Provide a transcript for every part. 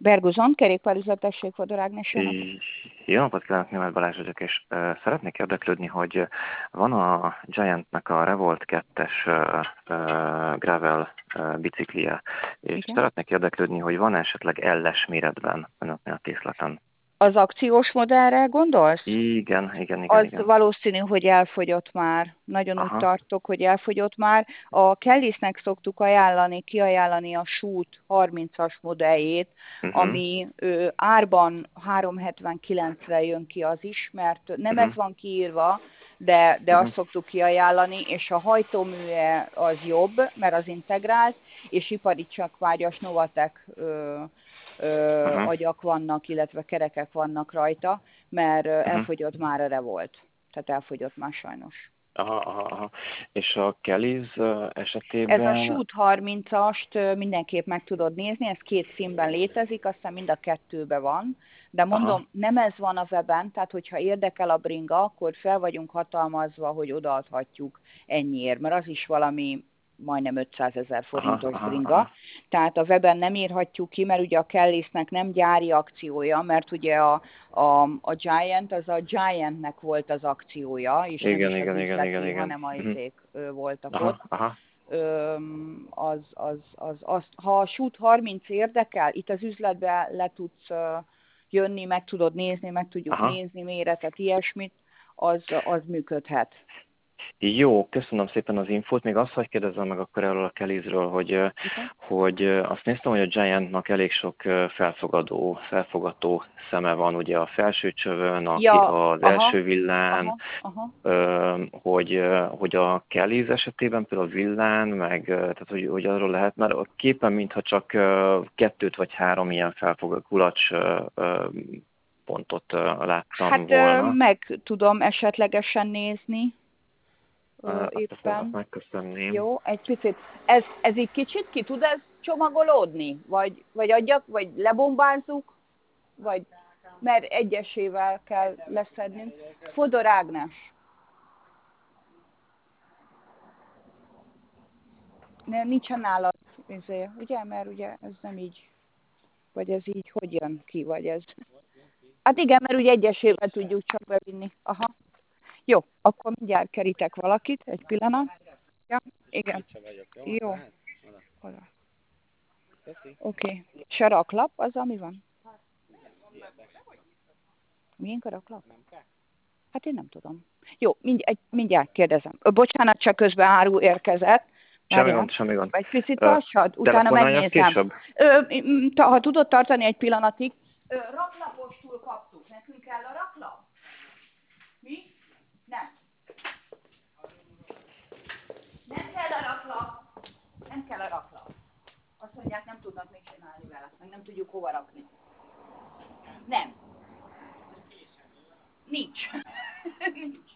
Berguzon, kerékpárüzlet, tessék, Fodor Ágnes, jó napot. Jó napot kívánok, Németh Balázs vagyok, és szeretnék érdeklődni, hogy van a Giantnek a Revolt 2-es gravel biciklije, és Igen. szeretnék érdeklődni, hogy van esetleg L-es méretben önöknél a készleten. Az akciós modellre gondolsz? Igen. Az valószínű, hogy elfogyott már. Nagyon úgy Aha. tartok, hogy elfogyott már. A Kellisnek szoktuk kiajánlani a Shoot 30-as modelljét, ami árban 379-re jön ki az is, mert nem ez van kiírva, de azt szoktuk kiajánlani, és a hajtóműve az jobb, mert az integrált, és ipari csakvágyas Novatek agyak vannak, illetve kerekek vannak rajta, mert elfogyott már a Revolt. Tehát elfogyott már sajnos. Aha. És a Kelly's Ez a esetében... Shoot 30-ast mindenképp meg tudod nézni, ez 2 színben létezik, aztán mind a 2-ben van, de mondom, nem ez van a weben, tehát hogyha érdekel a bringa, akkor fel vagyunk hatalmazva, hogy odaadhatjuk ennyiért, mert az is valami majdnem 500 000 forintos bringa. Tehát a weben nem írhatjuk ki, mert ugye a Kellisnek nem gyári akciója, mert ugye a Giant, az a Giantnek volt az akciója, és nem is az üzleti, hanem a izék voltak ott. Ha a Shoot 30 érdekel, itt az üzletbe le tudsz jönni, meg tudod nézni, meg tudjuk nézni méretet, ilyesmit, az működhet. Jó, köszönöm szépen az infót. Még azt, hogy kérdezzem meg akkor erről a Kelly'sről, hogy azt néztem, hogy a Giantnak elég sok felfogató szeme van, ugye a felső csövön, az első villán, hogy a Kelly's esetében például a villán, meg tehát hogy arról lehet, mert a képen mintha csak 2 vagy 3 ilyen kulacs pontot láttam volna. Meg tudom esetlegesen nézni. Éppen. Megköszönném. Jó, egy picit. Ez így kicsit ki tud ez csomagolódni? Vagy adjak, vagy lebombázzuk? Vagy, mert egyesével kell leszednünk. Fodor Ágnes. Nincsen nálad, ugye? Mert ugye ez nem így, vagy ez így hogy jön ki, vagy ez. Hát igen, mert ugye egyesével tudjuk csak bevinni. Aha. Jó, akkor mindjárt kerítek valakit, egy pillanat. Ja, igen. Jó. Oké. És a raklap, az ami van? Milyen a raklap? Hát én nem tudom. Jó, mindjárt kérdezem. Bocsánat, csak közben áru érkezett. Semmi gond. Egy picit tartsad, utána megnézem. Ha tudod tartani egy pillanatig. Raklapostól kaptuk. Nekünk kell a raklap? Mi? Nem. Nem kell a raklap. Nem kell a raklap. Azt mondják, nem tudnak mit csinálni vele. Meg nem tudjuk hova rakni. Nem. Nincs. Nincs.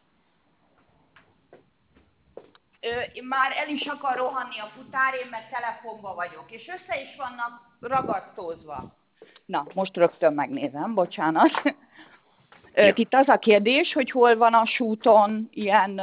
Már el is akar rohanni a futár, én meg telefonba vagyok. És össze is vannak ragasztózva. Na, most rögtön megnézem, bocsánat. Itt az a kérdés, hogy hol van a Shooton ilyen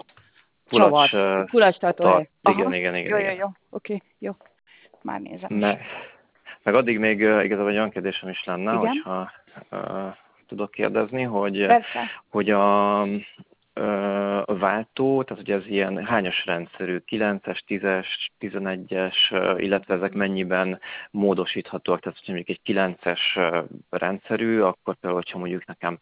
kulacstató. Igen. Jó. Oké, jó. Már nézem. Meg addig még igazából egy olyan kérdésem is lenne, hogyha tudok kérdezni, hogy a váltó, tehát hogy ez ilyen hányas rendszerű, 9-es, 10-es, 11-es, illetve ezek mennyiben módosíthatóak, tehát hogy mondjuk egy 9-es rendszerű, akkor például, hogyha mondjuk nekem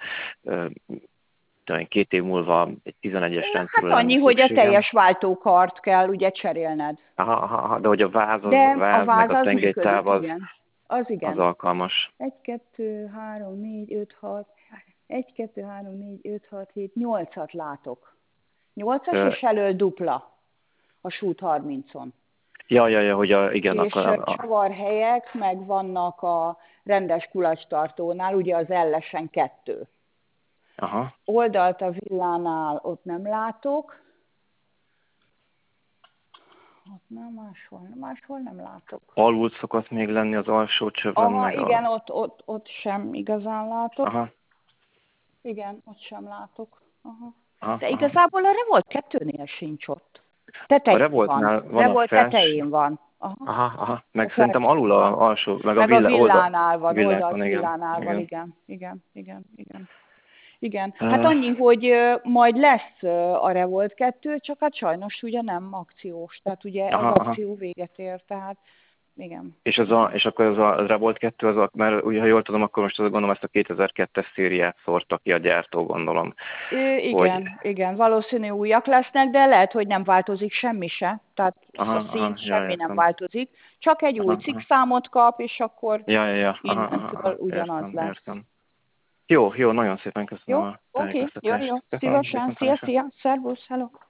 2 év múlva egy 11-es rendszerű hát annyi, hogy a teljes váltókart kell ugye cserélned. De hogy a váz, meg a tengelytáv az alkalmas. 1, 2, 3, 4, 5, 6, 1, 2, 3, 4, 5, 6, 7, 8-at látok. 8-as és elől dupla a Shoot 30-on. Ja, hogy igen. És csavarhelyek meg vannak a rendes kulacstartónál, ugye az L-esen 2. Oldalt a villánál ott nem látok. Ott nem, máshol nem látok. Alul szokott még lenni az alsó csövön. Igen, ott sem igazán látok. Igen, ott sem látok. De igazából a Revolt 2-nél sincs ott. Tetején van. Revolt tetején van. Aha. Meg szerintem alul a alsó, meg Meg a villánál van, villán, villánál, igen. Igen, hát annyi, hogy majd lesz a Revolt 2, csak hát sajnos ugye nem akciós, tehát ugye az akció véget ér, tehát igen. És akkor az a Revolt 2, mert ugye, ha jól tudom, akkor most azt gondolom ezt a 2002-es szériát szórta ki a gyártó, gondolom. Igen, valószínű újak lesznek, de lehet, hogy nem változik semmi se, tehát a szín semmi nem változik, csak egy új cikkszámot kap, és akkor innentől ugyanaz lesz. Értem. Jó, nagyon szépen köszönöm jó, a tájékoztatást. Jó, szívesen, szia, szervusz, hello.